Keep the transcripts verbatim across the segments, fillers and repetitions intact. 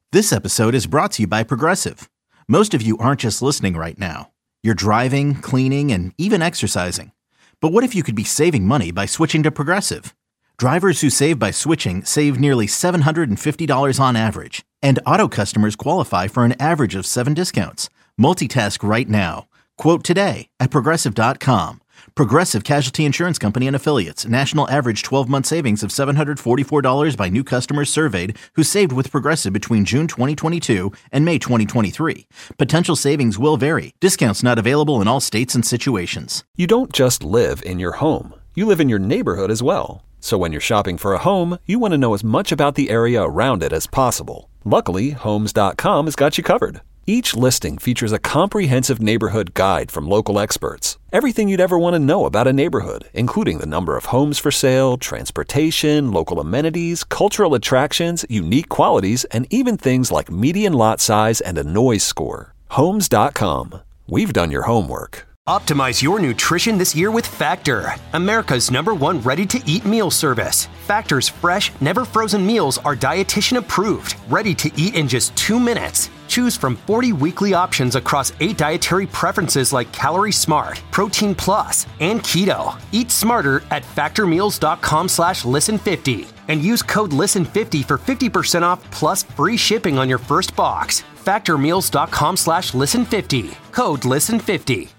This episode is brought to you by Progressive. Most of you aren't just listening right now. You're driving, cleaning, and even exercising. But what if you could be saving money by switching to Progressive? Drivers who save by switching save nearly seven hundred fifty dollars on average. And auto customers qualify for an average of seven discounts. Multitask right now. Quote today at Progressive dot com. Progressive Casualty Insurance Company and Affiliates. National average twelve-month savings of seven hundred forty-four dollars by new customers surveyed who saved with Progressive between June twenty twenty-two and May twenty twenty-three. Potential savings will vary. Discounts not available in all states and situations. You don't just live in your home. You live in your neighborhood as well. So when you're shopping for a home, you want to know as much about the area around it as possible. Luckily, Homes dot com has got you covered. Each listing features a comprehensive neighborhood guide from local experts. Everything you'd ever want to know about a neighborhood, including the number of homes for sale, transportation, local amenities, cultural attractions, unique qualities, and even things like median lot size and a noise score. Homes dot com. We've done your homework. Optimize your nutrition this year with Factor, America's number one ready-to-eat meal service. Factor's fresh, never-frozen meals are dietitian approved, ready to eat in just two minutes. Choose from forty weekly options across eight dietary preferences like Calorie Smart, Protein Plus, and Keto. Eat smarter at factormeals.com slash listen50 and use code listen fifty for fifty percent off plus free shipping on your first box. factormeals.com slash listen50. Code listen fifty.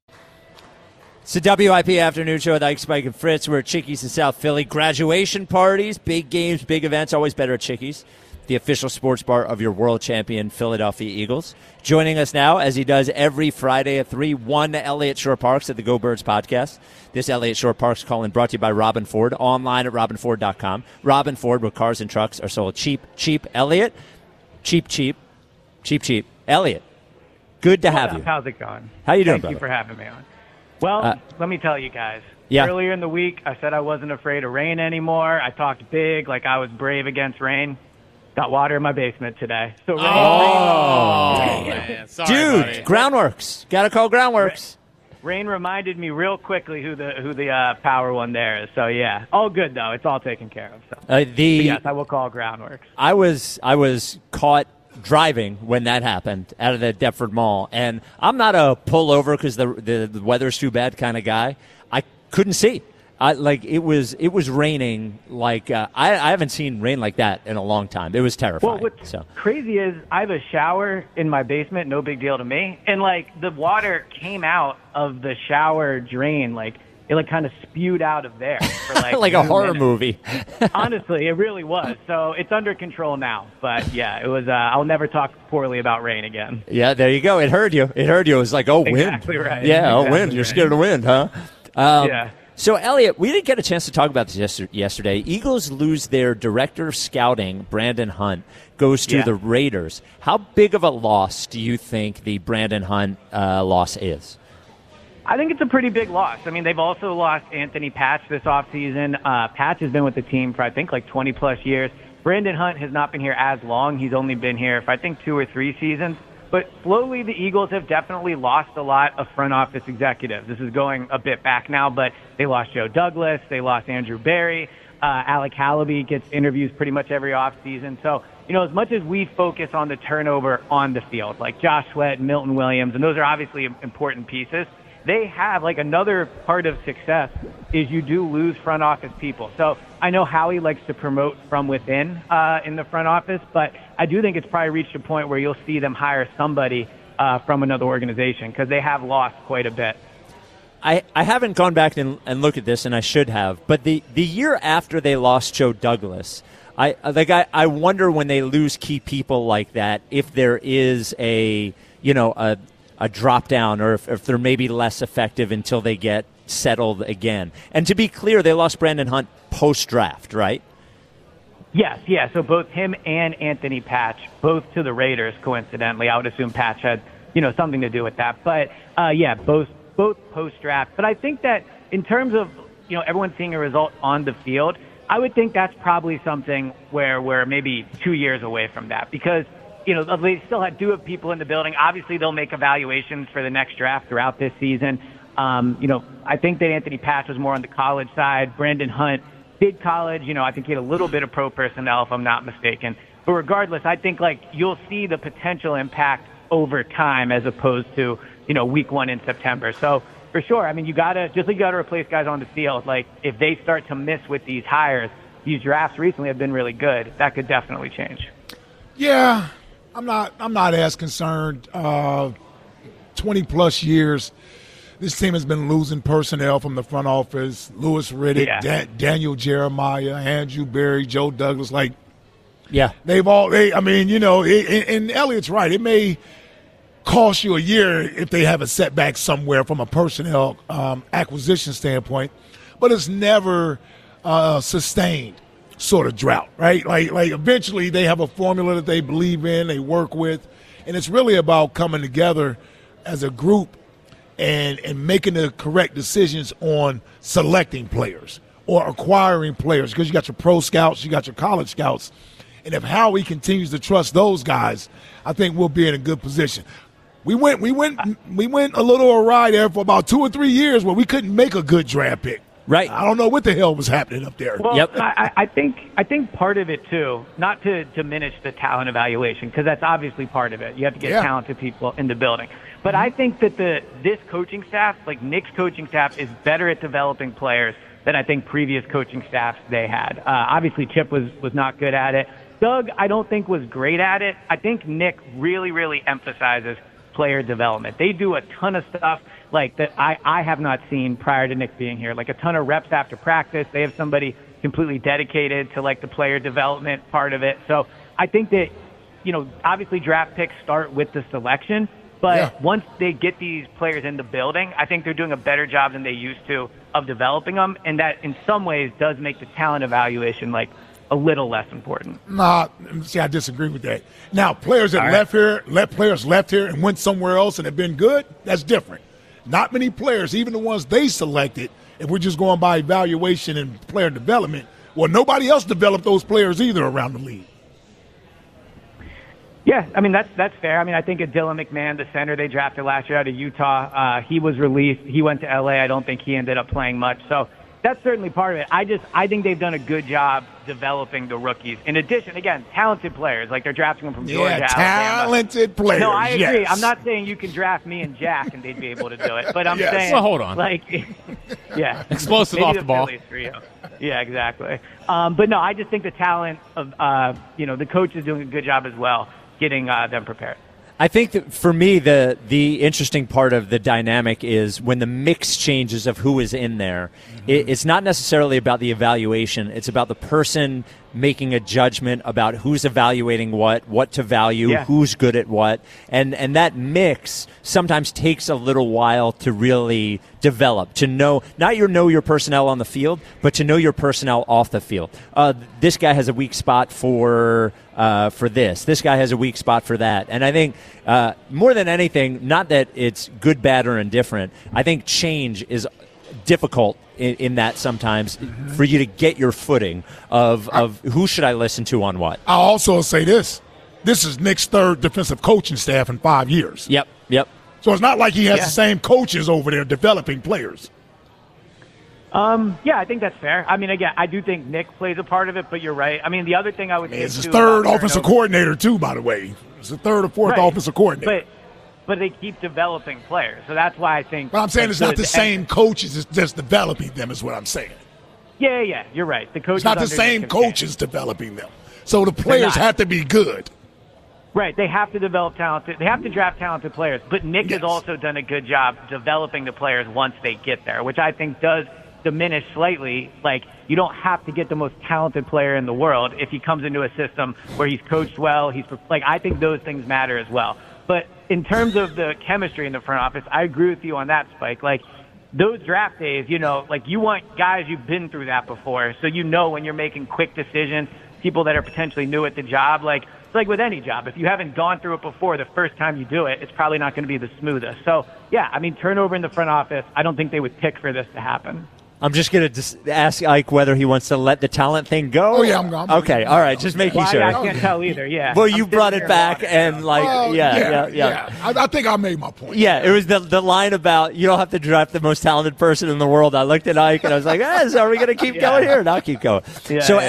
It's the W I P Afternoon Show with Ike, Spike, and Fritz. We're at Chickies in South Philly. Graduation parties, big games, big events, always better at Chickies, the official sports bar of your world champion Philadelphia Eagles. Joining us now, as he does every Friday at three, one Elliott Shore Parks at the Go Birds podcast. This Elliott Shore Parks call-in brought to you by Robin Ford, online at robin ford dot com. Robin Ford, where cars and trucks are sold cheap, cheap. Elliott, cheap, cheap, cheap, cheap. Elliott, good to have you. How's it going? How you doing, Thank brother? you for having me on. Well, uh, let me tell you guys. Yeah. Earlier in the week, I said I wasn't afraid of rain anymore. I talked big, like I was brave against rain. Got water in my basement today. So rain, oh, rain, man. Sorry, dude, buddy. Groundworks. Got to call Groundworks. Rain reminded me real quickly who the who the uh, power one there is. So yeah, all good though. It's all taken care of. So Uh, the But yes, I will call Groundworks. I was I was caught driving when that happened out of the Deptford Mall, and I'm not a pull over because the, the the weather's too bad kind of guy. I couldn't see. I like it was it was raining like uh, I I haven't seen rain like that in a long time. It was terrifying. Well, what's so crazy is I have a shower in my basement, no big deal to me, and like the water came out of the shower drain, like it like kind of spewed out of there for like like a two horror minutes. movie. Honestly, it really was. So it's under control now. But yeah, it was. Uh, I'll never talk poorly about rain again. Yeah, there you go. It heard you. It heard you. It was like, oh, wind. Exactly right. Yeah, oh, Exactly wind. You're right. scared of wind, huh? Um, Yeah. So, Elliot, we didn't get a chance to talk about this yester- yesterday. Eagles lose their director of scouting, Brandon Hunt, goes to Yeah. the Raiders. How big of a loss do you think the Brandon Hunt uh, loss is? I think it's a pretty big loss. I mean, they've also lost Anthony Patch this offseason. Uh, Patch has been with the team for, I think, like twenty-plus years. Brandon Hunt has not been here as long. He's only been here for, I think, two or three seasons. But slowly, the Eagles have definitely lost a lot of front office executives. This is going a bit back now, but they lost Joe Douglas. They lost Andrew Berry. Uh, Alec Halaby gets interviews pretty much every offseason. So, you know, as much as we focus on the turnover on the field, like Josh Sweat, Milton Williams, and those are obviously important pieces, they have, like, another part of success is you do lose front office people. So I know Howie likes to promote from within uh, in the front office, but I do think it's probably reached a point where you'll see them hire somebody uh, from another organization because they have lost quite a bit. I, I haven't gone back and, and looked at this, and I should have, but the, the year after they lost Joe Douglas, I like I, I wonder when they lose key people like that if there is a, you know, a – a drop down or if, if they're maybe less effective until they get settled again. And to be clear, they lost Brandon Hunt post-draft, right? Yes, yeah. So both him and Anthony Patch, both to the Raiders, coincidentally. I would assume Patch had, you know, something to do with that. But, uh, yeah, both both post-draft. But I think that in terms of, you know, everyone seeing a result on the field, I would think that's probably something where we're maybe two years away from that because, you know, they still have, do have people in the building. Obviously, they'll make evaluations for the next draft throughout this season. Um, you know, I think that Anthony Patch was more on the college side. Brandon Hunt did college. You know, I think he had a little bit of pro personnel, if I'm not mistaken. But regardless, I think like you'll see the potential impact over time as opposed to, you know, week one in September. So for sure, I mean, you got to just like you got to replace guys on the field. Like if they start to miss with these hires, these drafts recently have been really good. That could definitely change. Yeah, I'm not. I'm not as concerned. Uh, Twenty plus years, this team has been losing personnel from the front office. Louis Riddick, Yeah. Da- Daniel Jeremiah, Andrew Berry, Joe Douglas. Like, Yeah. they've all. They, I mean, you know, it, and, and Elliott's right. It may cost you a year if they have a setback somewhere from a personnel um, acquisition standpoint, but it's never uh, sustained sort of drought, right? Like, like eventually they have a formula that they believe in, they work with, and it's really about coming together as a group and, and making the correct decisions on selecting players or acquiring players, because you got your pro scouts, you got your college scouts, and if Howie continues to trust those guys, I think we'll be in a good position. We went, we went, we went a little awry there for about two or three years where we couldn't make a good draft pick. Right. I don't know what the hell was happening up there. Well, Yep. I, I think I think part of it too, not to diminish the talent evaluation, because that's obviously part of it. You have to get Yeah. talented people in the building. But I think that the this coaching staff, like Nick's coaching staff, is better at developing players than I think previous coaching staffs they had. Uh, obviously, Chip was was not good at it. Doug, I don't think was great at it. I think Nick really, really emphasizes player development. They do a ton of stuff like that I, I have not seen prior to Nick being here, like a ton of reps after practice. They have somebody completely dedicated to like the player development part of it. So I think that, you know, obviously draft picks start with the selection, but Yeah. once they get these players in the building, I think they're doing a better job than they used to of developing them. And that in some ways does make the talent evaluation like a little less important. Nah, see, I disagree with that. Now, players that All right. left here, let players left here and went somewhere else and have been good, that's different. Not many players, even the ones they selected, if we're just going by evaluation and player development, well, nobody else developed those players either around the league. Yeah, I mean, that's that's fair. I mean, I think of Dylan McMahon, the center they drafted last year out of Utah. Uh, he was released. He went to L A. I don't think he ended up playing much. So that's certainly part of it. I just I think they've done a good job developing the rookies. In addition, again, talented players. Like they're drafting them from Georgia, Yeah, Alabama. talented players. No, I agree. yes. I'm not saying you can draft me and Jack and they'd be able to do it, but I'm Yes. saying, Well, hold on. like, yeah, Explosive maybe off the ball. Phillies for you. Yeah, exactly. Um, but no, I just think the talent of uh, you know the coach is doing a good job as well, getting uh, them prepared. I think that for me, the the interesting part of the dynamic is when the mix changes of who is in there. Mm-hmm. It, it's not necessarily about the evaluation. It's about the person making a judgment about who's evaluating what, what to value, Yeah. who's good at what. And, and that mix sometimes takes a little while to really develop, to know, not your know your personnel on the field, but to know your personnel off the field. Uh, this guy has a weak spot for uh, for this. This guy has a weak spot for that. And I think uh, more than anything, not that it's good, bad, or indifferent, I think change is difficult in, in that sometimes for you to get your footing of, of who should I listen to on what. I'll also say this. This is Nick's third defensive coaching staff in five years. Yep, yep. So it's not like he has Yeah. the same coaches over there developing players. Um, yeah, I think that's fair. I mean, again, I do think Nick plays a part of it, but you're right. I mean, the other thing I would say It's his too third about offensive turnovers- coordinator, too, by the way. It's the third or fourth Right. offensive coordinator. But but they keep developing players, so that's why I think. But I'm saying like, it's not the the same coaches, it's just developing them is what I'm saying. Yeah, yeah, you're right. The coaches It's not the under same Nick have changed. coaches developing them. So the players not. have to be good. Right, they have to develop talented. They have to draft talented players. But Nick Yes. has also done a good job developing the players once they get there, which I think does diminish slightly. Like you don't have to get the most talented player in the world if he comes into a system where he's coached well. He's like I think those things matter as well. But in terms of the chemistry in the front office, I agree with you on that, Spike. Like those draft days, you know, like you want guys who've been through that before, so you know when you're making quick decisions, people that are potentially new at the job, like it's like with any job. If you haven't gone through it before, the first time you do it, it's probably not going to be the smoothest. So, yeah, I mean, turnover in the front office, I don't think they would pick for this to happen. I'm just going to dis- ask Ike whether he wants to let the talent thing go. Oh, yeah, I'm going. Okay, all right, just making Well, sure. I, I can't tell either, yeah. Well, I'm you sitting brought here it back watching. and, like, Well, yeah, yeah, yeah. I, I think I made my point. Yeah, it was the the line about you don't have to draft the most talented person in the world. I looked at Ike and I was like, eh, so are we going to keep Yeah. going here? Not keep going. Yeah, so yeah, yeah.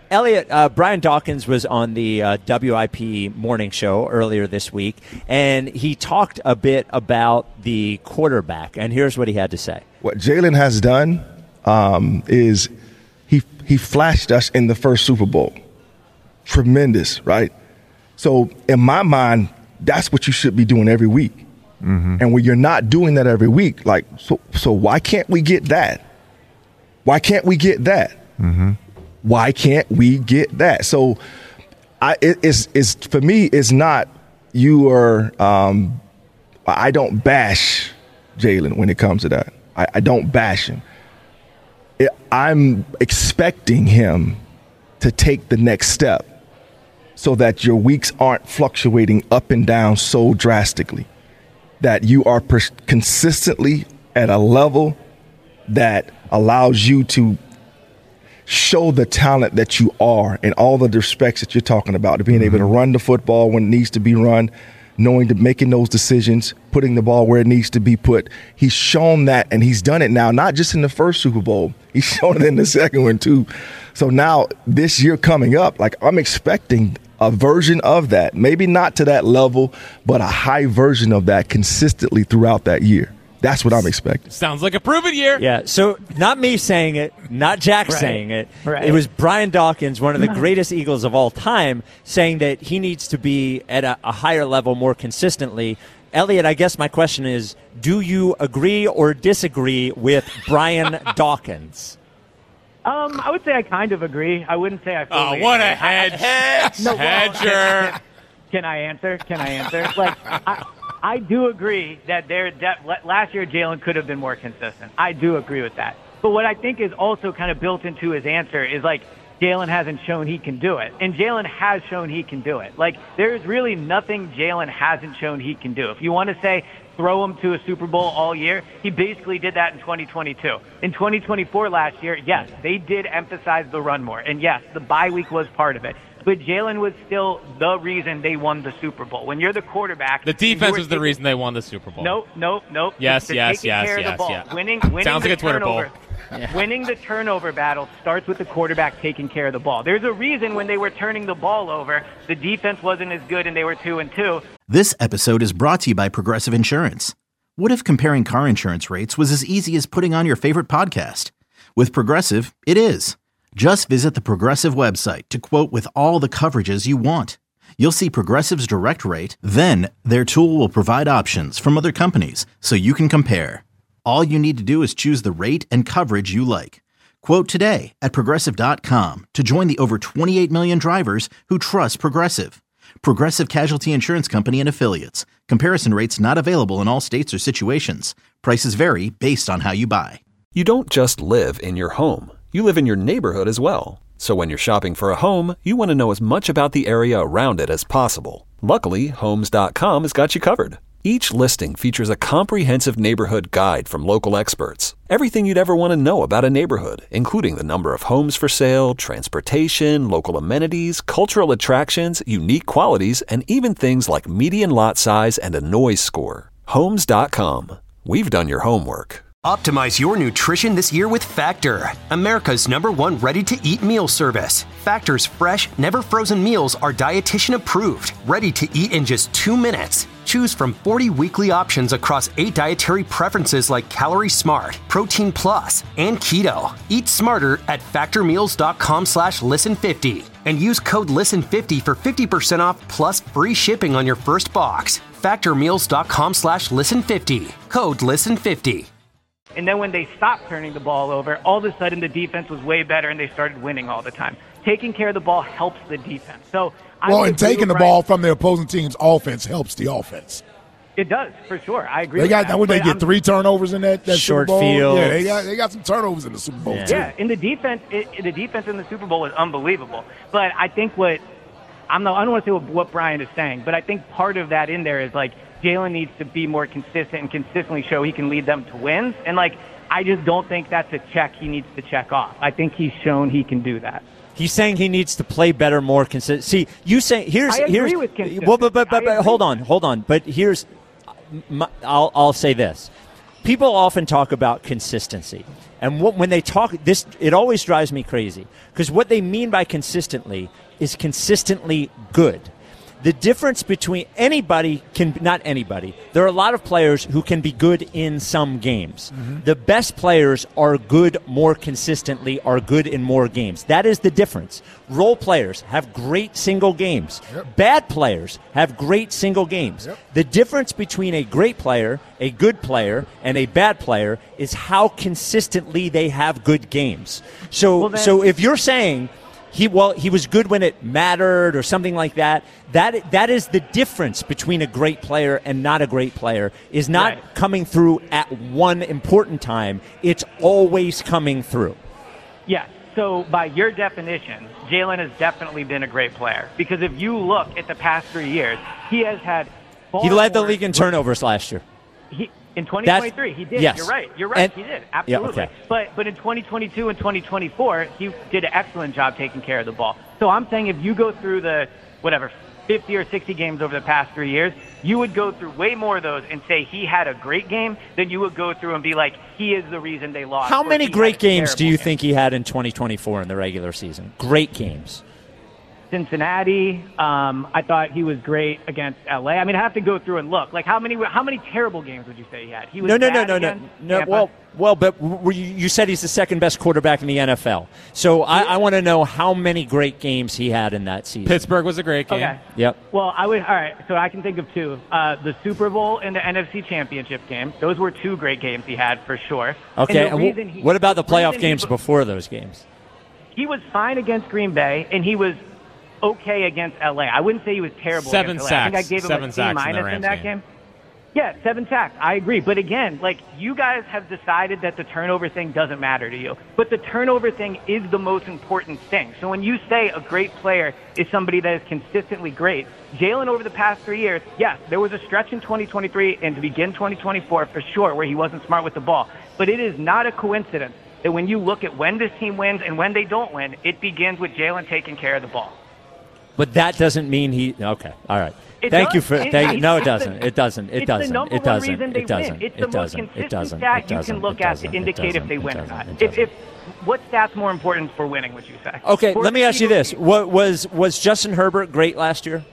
Elliot, uh, Brian Dawkins was on the uh, W I P morning show earlier this week, and he talked a bit about the quarterback, and here's what he had to say. What Jalen has done um, is he he flashed us in the first Super Bowl. Tremendous, right? So in my mind, that's what you should be doing every week. Mm-hmm. And when you're not doing that every week, like, so, so why can't we get that? Why can't we get that? Mm-hmm. Why can't we get that? So I, it, it's, it's, for me, it's not you are, um, I don't bash Jalen when it comes to that. I, I don't bash him. It, I'm expecting him to take the next step so that your weeks aren't fluctuating up and down so drastically, that you are pers- consistently at a level that allows you to show the talent that you are in all the respects that you're talking about, to being mm-hmm. able to run the football when it needs to be run, knowing to making those decisions, putting the ball where it needs to be put. He's shown that, and he's done it now, not just in the first Super Bowl. He's shown it in the second one, too. So now this year coming up, like, I'm expecting a version of that, maybe not to that level, but a high version of that consistently throughout that year. That's what I'm expecting. Sounds like a proven year. Yeah, so not me saying it, not Jack right. saying it. Right. It was Brian Dawkins, one of the greatest Eagles of all time, saying that he needs to be at a, a higher level more consistently. Elliot, I guess my question is, do you agree or disagree with Brian Dawkins? Um, I would say I kind of agree. I wouldn't say I fully Oh, what agree. a hedge. I, I, no, well, Hedger. Can, can I answer? Can I answer? Like, I, I do agree that there that last year Jalen could have been more consistent. I do agree with that. But what I think is also kind of built into his answer is, like, Jalen hasn't shown he can do it. And Jalen has shown he can do it. Like, there's really nothing Jalen hasn't shown he can do. If you want to say throw him to a Super Bowl all year, he basically did that in twenty twenty-two. In twenty twenty-four last year, yes, they did emphasize the run more. And yes, the bye week was part of it. But Jalen was still the reason they won the Super Bowl. When you're the quarterback, the defense was the taking, reason they won the Super Bowl. Nope, nope, nope. Yes, the, yes, taking yes, care yes, of the ball. yeah. Winning, winning Sounds the like a Twitter turnover, poll. Yeah. Winning the turnover battle starts with the quarterback taking care of the ball. There's a reason when they were turning the ball over, the defense wasn't as good and they were two and two. This episode is brought to you by Progressive Insurance. What if comparing car insurance rates was as easy as putting on your favorite podcast? With Progressive, it is. Just visit the Progressive website to quote with all the coverages you want. You'll see Progressive's direct rate, then their tool will provide options from other companies so you can compare. All you need to do is choose the rate and coverage you like. Quote today at Progressive dot com to join the over twenty-eight million drivers who trust Progressive. Progressive Casualty Insurance Company and Affiliates. Comparison rates not available in all states or situations. Prices vary based on how you buy. You don't just live in your home. You live in your neighborhood as well. So when you're shopping for a home, you want to know as much about the area around it as possible. Luckily, Homes dot com has got you covered. Each listing features a comprehensive neighborhood guide from local experts. Everything you'd ever want to know about a neighborhood, including the number of homes for sale, transportation, local amenities, cultural attractions, unique qualities, and even things like median lot size and a noise score. Homes dot com. We've done your homework. Optimize your nutrition this year with Factor, America's number one ready-to-eat meal service. Factor's fresh, never-frozen meals are dietitian approved, ready to eat in just two minutes. Choose from forty weekly options across eight dietary preferences like Calorie Smart, Protein Plus, and Keto. Eat smarter at factormeals.com slash listen50 and use code listen fifty for fifty percent off plus free shipping on your first box. factormeals.com slash listen50. Code listen fifty. And then when they stopped turning the ball over, all of a sudden the defense was way better and they started winning all the time. Taking care of the ball helps the defense. So I Well, and taking the Brian, ball from the opposing team's offense helps the offense. It does, for sure. I agree They with got that. Would they But get I'm- three turnovers in that, that Short Super Bowl? fields. Yeah, they got they got some turnovers in the Super Bowl Yeah. too. Yeah, in the defense, it, the defense in the Super Bowl was unbelievable. But I think what I'm not, I don't want to say what, what Brian is saying, but I think part of that in there is like Jalen needs to be more consistent and consistently show he can lead them to wins. And like I just don't think that's a check he needs to check off. I think he's shown he can do that. He's saying he needs to play better, more consistent. See, you say here's I agree here's with consistent. well, but but but, I but agree. hold on, hold on. But here's, my, I'll I'll say this: people often talk about consistency. And what, when they talk this, it always drives me crazy because what they mean by consistently is consistently good. The difference between anybody can, not anybody, there are a lot of players who can be good in some games. Mm-hmm. The best players are good more consistently, are good in more games. That is the difference. Role players have great single games. Yep. Bad players have great single games. Yep. The difference between a great player, a good player, and a bad player is how consistently they have good games. So, well, then, so if you're saying He well, he was good when it mattered or something like that. That that is the difference between a great player and not a great player, is not right. coming through at one important time. It's always coming through. Yeah. So by your definition, Jalen has definitely been a great player. Because if you look at the past three years, he has had He led the league in turnovers last year. He In twenty twenty-three, That's, he did. Yes. You're right. You're right. And, he did. Absolutely. Yeah, okay. But but in twenty twenty-two and twenty twenty-four, he did an excellent job taking care of the ball. So I'm saying if you go through the, whatever, fifty or sixty games over the past three years, you would go through way more of those and say he had a great game than you would go through and be like, he is the reason they lost. How many great games do you game. think he had in twenty twenty-four in the regular season? Great games. Cincinnati. Um, I thought he was great against L A. I mean, I have to go through and look. Like, how many how many terrible games would you say he had? He was no, no, no, bad no, no, no. Tampa. Well, well, but were you, you said he's the second best quarterback in the N F L. So I, I want to know how many great games he had in that season. Pittsburgh was a great game. Okay. Yep. Well, I would. All right. So I can think of two. Uh, the Super Bowl and the N F C Championship game. Those were two great games he had for sure. Okay. And and and he, what about the playoff the games he, before those games? He was fine against Green Bay, and he was okay against L A. I wouldn't say he was terrible Seven against sacks. L A. I think I gave him seven a C sacks minus in, the in that game. game. Yeah, seven sacks. I agree. But again, like, you guys have decided that the turnover thing doesn't matter to you. But the turnover thing is the most important thing. So when you say a great player is somebody that is consistently great, Jalen over the past three years, yes, there was a stretch in twenty twenty-three and to begin twenty twenty-four for sure where he wasn't smart with the ball. But it is not a coincidence that when you look at when this team wins and when they don't win, it begins with Jalen taking care of the ball. But that doesn't mean he. Okay, all right. It thank does. you for. It, thank, it, no, it it's doesn't. The, it doesn't. It it's doesn't. The number it doesn't. One reason they it doesn't. Win. It's it the doesn't. most consistent it doesn't. stat it doesn't. you can look it at doesn't. to indicate if they it win or doesn't. not. It If, doesn't. if what stat's more important for winning? Would you say? Okay, for let me ask you this: What was was Justin Herbert great last year?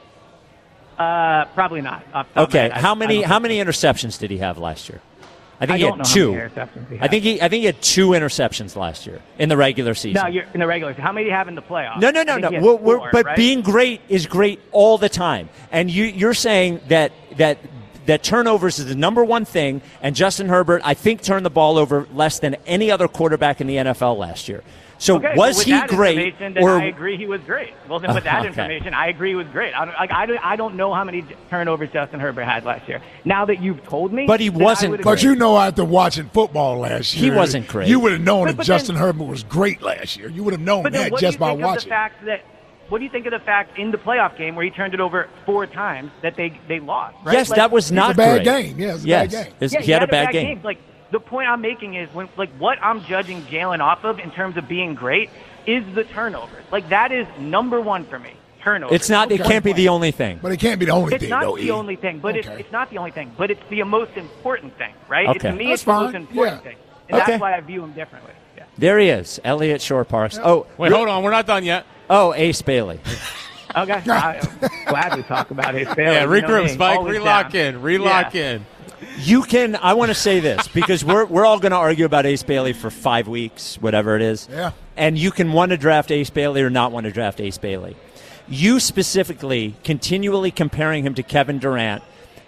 Uh, probably not. Okay, I, how many I how many interceptions did he have last year? I think I he don't had know two. How many interceptions he had. I think he I think he had two interceptions last year in the regular season. No, you're in the regular season. How many do you have in the playoffs? No, no, no, no. We're, we're, four, but right? Being great is great all the time. And you, you're saying that that that turnovers is the number one thing, and Justin Herbert, I think, turned the ball over less than any other quarterback in the N F L last year. So okay, was well, he that great? Then or I agree he was great. Well, then with that okay. information, I agree he was great. I don't, like, I, don't, I don't know how many turnovers Justin Herbert had last year. Now that you've told me. But he wasn't But you know, after watching football last year. He wasn't great. You would have known but, that but Justin then, Herbert was great last year. You would have known but that what just do you by think of watching. The fact that, what do you think of the fact in the playoff game where he turned it over four times that they, they lost? Right? Yes, like, that was not a bad great. game. Yeah, it was a yes. bad game. Yeah, he, he had, had a bad, bad game. game. Like, the point I'm making is when, like, what I'm judging Jalen off of in terms of being great is the turnovers. Like, that is number one for me. Turnovers. It's not. Okay. It can't be the only thing. But it can't be the only It's thing, not though. the E. only thing, but okay. it's, it's not the only thing. But it's the most important thing, right? Okay. To me, That's it's the fine. most important Yeah. thing, and Okay. that's why I view him differently. Yeah. There he is, Elliott Shore Parks. Oh, Wait, hold on. We're not done yet. oh, Ace Bailey. Okay, I'm glad we talk about it. Yeah, you know regroup, me, Spike. always Relock down. in. Relock Yeah. in. You can. I want to say this because we're we're all going to argue about Ace Bailey for five weeks, whatever it is. Yeah. And you can want to draft Ace Bailey or not want to draft Ace Bailey. You specifically continually comparing him to Kevin Durant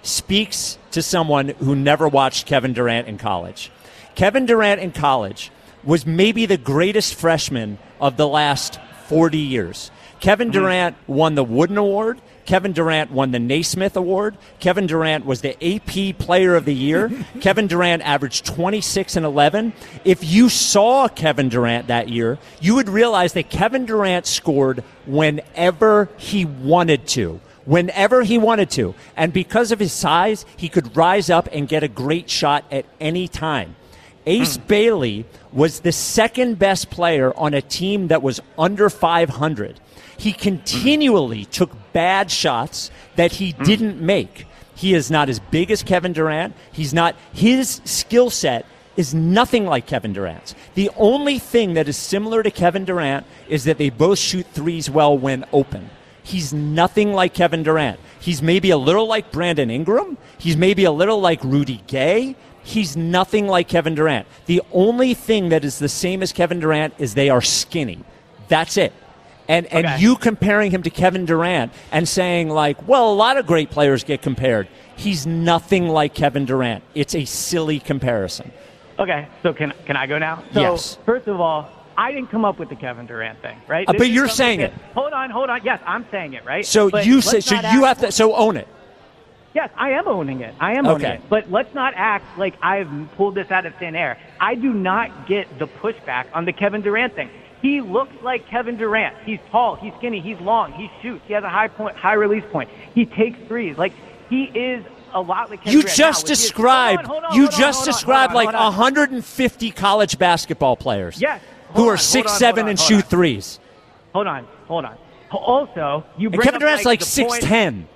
speaks to someone who never watched Kevin Durant in college. Kevin Durant in college was maybe the greatest freshman of the last forty years. Kevin Durant won the Wooden Award. Kevin Durant won the Naismith Award. Kevin Durant was the A P Player of the Year. Kevin Durant averaged twenty-six and eleven. If you saw Kevin Durant that year, you would realize that Kevin Durant scored whenever he wanted to. Whenever he wanted to. And because of his size, he could rise up and get a great shot at any time. Ace mm. Bailey was the second best player on a team that was under five hundred. He continually took bad shots that he didn't make. He is not as big as Kevin Durant. He's not. His skill set is nothing like Kevin Durant's. The only thing that is similar to Kevin Durant is that they both shoot threes well when open. He's nothing like Kevin Durant. He's maybe a little like Brandon Ingram. He's maybe a little like Rudy Gay. He's nothing like Kevin Durant. The only thing that is the same as Kevin Durant is they are skinny. That's it. And and Okay. you comparing him to Kevin Durant and saying, like, well, a lot of great players get compared. He's nothing like Kevin Durant. It's a silly comparison. Okay, so can can I go now? So, Yes. First of all, I didn't come up with the Kevin Durant thing, right? Uh, This but is you're something saying that- it. Hold on, hold on. Yes, I'm saying it, right? So But you let's say so not you act- have to so own it. Yes, I am owning it. I am owning Okay. it. But let's not act like I've pulled this out of thin air. I do not get the pushback on the Kevin Durant thing. He looks like Kevin Durant. He's tall, he's skinny, he's long, he shoots, he has a high point, high release point. He takes threes. Like, he is a lot like Kevin You Durant. just Now, with his- described hold on, hold on, you hold on, just hold on, described hold on, like hold on. one hundred fifty college basketball players. Yes. Who Hold are on, six hold on, seven hold on, and hold shoot on. threes. Hold on, hold on. Also, you And bring Kevin up, Durant's like the six point- ten.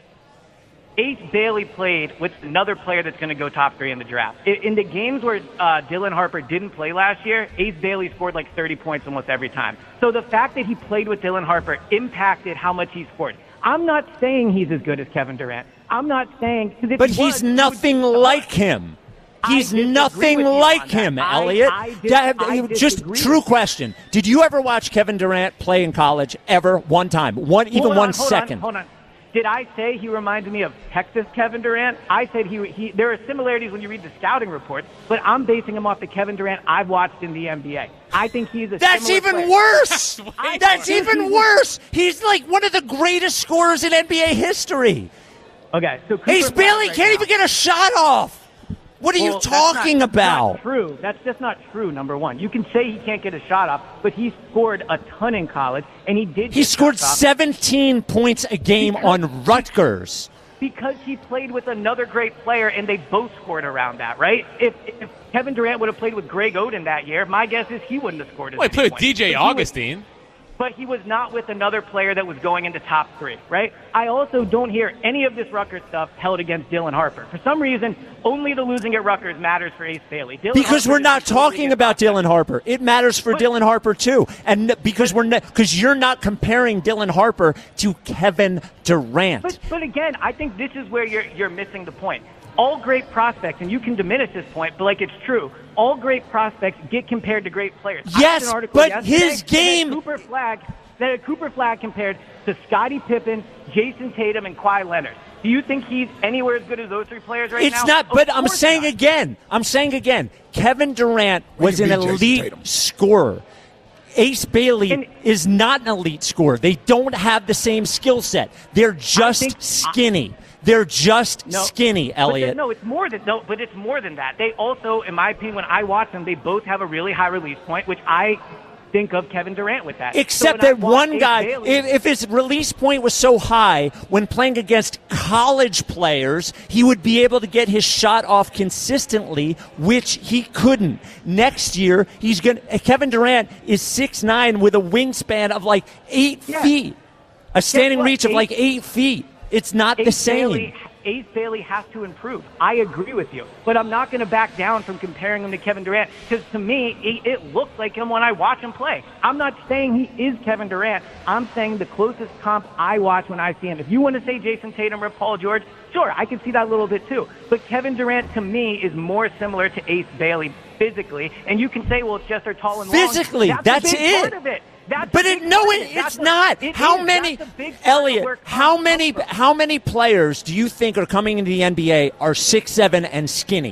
Ace Bailey played with another player that's going to go top three in the draft. In, in the games where uh, Dylan Harper didn't play last year, Ace Bailey scored like thirty points almost every time. So the fact that he played with Dylan Harper impacted how much he scored. I'm not saying he's as good as Kevin Durant. I'm not saying... 'cause if But he was, he's he would- nothing like him. I He's disagree nothing with you on like that. him, I- Elliot. I dis- That- I just disagree true with you. question. Did you ever watch Kevin Durant play in college ever one time? One even Hold one on, hold second. On, hold on. Did I say he reminded me of Texas Kevin Durant? I said he, he. There are similarities when you read the scouting reports, but I'm basing him off the Kevin Durant I've watched in the N B A. I think he's a That's similar even player. worse. I- That's even worse. He's like one of the greatest scorers in N B A history. Okay, so Cooper Ace Flag Bailey right can't now- even get a shot off. What are Well, you that's talking not- about? Not true. That's just not true. Number one, you can say he can't get a shot off, but he scored a ton in college, and he did. He get scored shots off seventeen points a game Because- on Rutgers. because he played with another great player, and they both scored around that. Right? If, if Kevin Durant would have played with Greg Oden that year, my guess is he wouldn't have scored as Well, he many played with points. D J But he was- Augustine. But he was not with another player that was going into top three, right? I also don't hear any of this Rutgers stuff held against Dylan Harper. For some reason, only the losing at Rutgers matters for Ace Bailey. Dylan Because Harper we're is not a totally talking good about prospect. Dylan Harper. It matters for But- Dylan Harper too, and n- because we're because you're not comparing Dylan Harper to Kevin Durant. But, but again, I think this is where you're you're missing the point. All great prospects, and you can diminish this point, but like it's true. All great prospects get compared to great players. I read Yes, an article but yesterday his that game- Cooper Flag that had Cooper Flag compared to Scottie Pippen, Jason Tatum, and Kawhi Leonard. Do you think he's anywhere as good as those three players right now? It's not, Of but I'm course saying not. again, I'm saying again, Kevin Durant was can an beat Jason elite Tatum. scorer. Ace Bailey And- is not an elite scorer. They don't have the same skill set. They're just think- skinny. They're just No, skinny, but Elliot. there- no, it's more than no, but it's more than that. They also, in my opinion, when I watch them, they both have a really high release point, which I think of Kevin Durant with that. So Except when I that watch one Ace guy, Bailey- if, if his release point was so high when playing against college players, he would be able to get his shot off consistently, which he couldn't. Next year, he's going. Kevin Durant is six nine with a wingspan of like eight Yeah. feet, a standing what? reach of Ace- like eight feet. It's not the Ace same. Bailey, Ace Bailey has to improve. I agree with you, but I'm not going to back down from comparing him to Kevin Durant because to me, it, it looks like him when I watch him play. I'm not saying he is Kevin Durant. I'm saying the closest comp I watch when I see him. If you want to say Jason Tatum or Paul George, sure, I can see that a little bit too. But Kevin Durant to me is more similar to Ace Bailey physically, and you can say, well, it's just they're tall and long. Physically, that's, that's a big it. Part of it. That's But a it big no, part it, of it. That's it's a- not. it How is. many, That's a big part of Elliot? where How comp many? comes from. How many players do you think are coming into the N B A are six seven and skinny?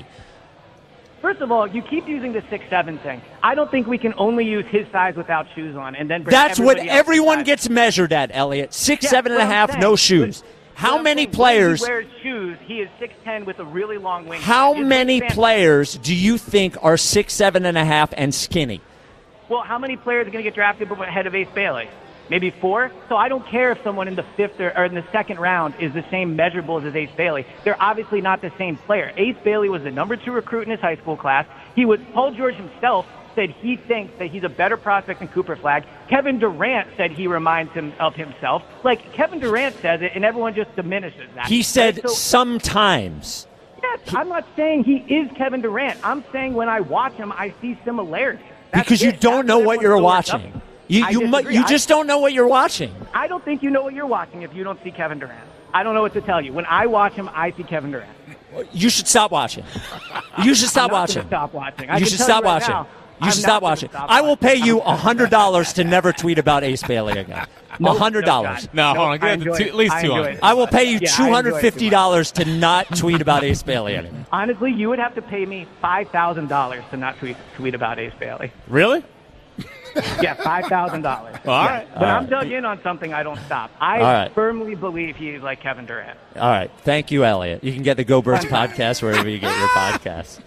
First of all, you keep using the six seven thing. I don't think we can only use his size without shoes on, and then bring That's what everybody else's everyone size. gets measured at, Elliot. Six Yeah, seven and a what I'm half, saying. no shoes. But- How but I'm many saying when players? He wears shoes. He is six ten with a really long wing. How His many wingspan- players do you think are six seven and a half and skinny? Well, how many players are going to get drafted ahead of Ace Bailey? Maybe four? So I don't care if someone in the fifth or, or in the second round is the same measurables as Ace Bailey. They're obviously not the same player. Ace Bailey was the number two recruit in his high school class. He was Paul George himself said he thinks that he's a better prospect than Cooper Flagg. Kevin Durant said he reminds him of himself. Like, Kevin Durant says it, and everyone just diminishes that. He said right? so, sometimes. Yes, I'm not saying he is Kevin Durant. I'm saying when I watch him, I see similarities. That's because you it. don't That's know what what you're everyone's watching. You I you, mu- disagree. you just I, don't know what you're watching. I don't think you know what you're watching if you don't see Kevin Durant. I don't know what to tell you. When I watch him, I see Kevin Durant. You should stop watching. You should stop I'm not watching. Stop watching. I you can should tell stop you right watching. now, You I'm should not stop gonna watching. stop I will pay watching. you a hundred dollars to never tweet about Ace Bailey again. A Nope, hundred no, dollars. God. No, Nope, hold on. I Get enjoy two, it. at least I two enjoy on it. I will pay you Yeah, I two enjoy hundred it fifty too dollars to not tweet about Ace Bailey anymore. Honestly, you would have to pay me five thousand dollars to not tweet tweet about Ace Bailey. Really? Yeah, five thousand dollars. Well, all yeah. right. When All I'm right. dug in on something, I don't stop. I All right. firmly believe he's like Kevin Durant. All right. Thank you, Elliot. You can get the Go Birds podcast wherever you get your podcasts.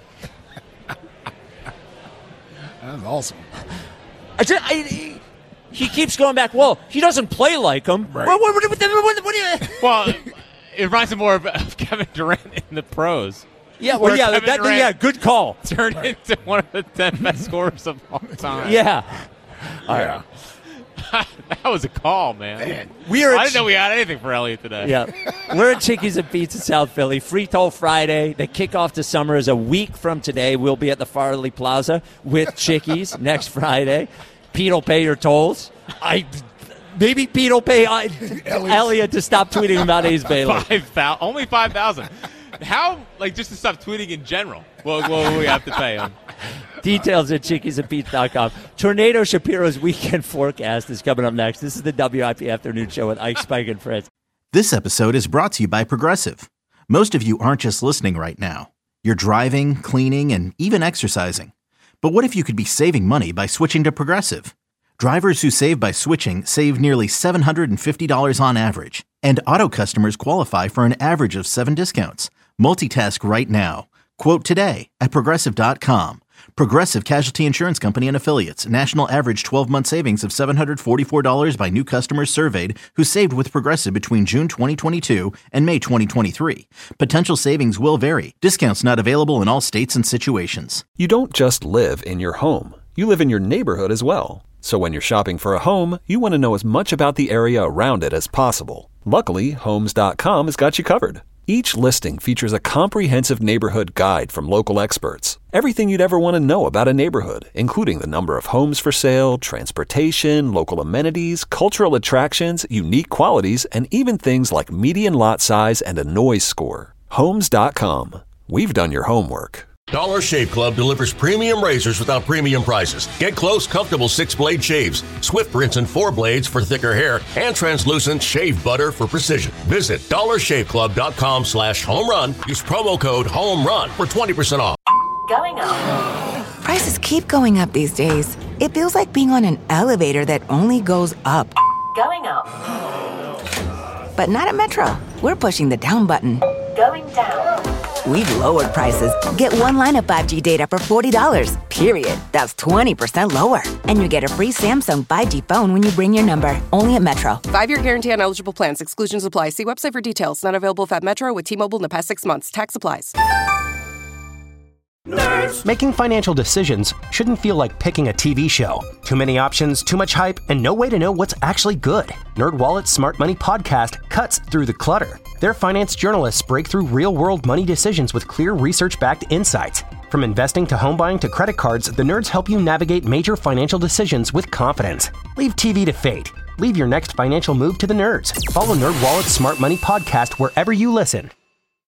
That's awesome. I just, I, he, he keeps going back. Well, he doesn't play like him. Right. What, what, what, what, what, what do you? Well, it reminds me more of, of Kevin Durant in the pros. Yeah, well, Where yeah, Kevin that, Durant yeah, good call. Turned into one of the ten best scorers of all time. Yeah. All right. That was a call, man. We are I at didn't know we had anything for Elliot today. Yeah. We're at Chickies and Pete's in South Philly. Free Toll Friday. The kickoff to summer is a week from today. We'll be at the Farley Plaza with Chickies next Friday. Pete will pay your tolls. I Maybe Pete will pay uh, Elliot to stop tweeting about Ace Bailey. Five thousand, only five thousand. How, like, just to stop tweeting in general? What will we have to pay him? Details at chickies and pete's dot com. Tornado Shapiro's weekend forecast is coming up next. This is the W I P Afternoon Show with Ike, Spike, and Fritz. This episode is brought to you by Progressive. Most of you aren't just listening right now. You're driving, cleaning, and even exercising. But what if you could be saving money by switching to Progressive? Drivers who save by switching save nearly seven hundred fifty dollars on average. And auto customers qualify for an average of seven discounts. Multitask right now. Quote today at Progressive dot com. Progressive Casualty Insurance Company and Affiliates. National average twelve-month savings of seven hundred forty-four dollars by new customers surveyed who saved with Progressive between June twenty twenty-two and May twenty twenty-three. Potential savings will vary. Discounts not available in all states and situations. You don't just live in your home. You live in your neighborhood as well. So when you're shopping for a home, you want to know as much about the area around it as possible. Luckily, Homes dot com has got you covered. Each listing features a comprehensive neighborhood guide from local experts. Everything you'd ever want to know about a neighborhood, including the number of homes for sale, transportation, local amenities, cultural attractions, unique qualities, and even things like median lot size and a noise score. Homes dot com. We've done your homework. Dollar Shave Club delivers premium razors without premium prices. Get close, comfortable six-blade shaves, swift rinse and four blades for thicker hair, and translucent shave butter for precision. Visit dollar shave club dot com slash home run. Use promo code HOMERUN for twenty percent off. Going up. Prices keep going up these days. It feels like being on an elevator that only goes up. Going up. But not at Metro. We're pushing the down button. Going down. We've lowered prices. Get one line of five G data for forty dollars, period. That's twenty percent lower. And you get a free Samsung five G phone when you bring your number. Only at Metro. Five-year guarantee on eligible plans. Exclusions apply. See website for details. Not available at Metro with T-Mobile in the past six months. Tax applies. Nerds. Making financial decisions shouldn't feel like picking a T V show. Too many options, too much hype, and no way to know what's actually good. NerdWallet's Smart Money Podcast cuts through the clutter. Their finance journalists break through real-world money decisions with clear research-backed insights. From investing to home buying to credit cards, the nerds help you navigate major financial decisions with confidence. Leave T V to fate. Leave your next financial move to the nerds. Follow NerdWallet's Smart Money Podcast wherever you listen.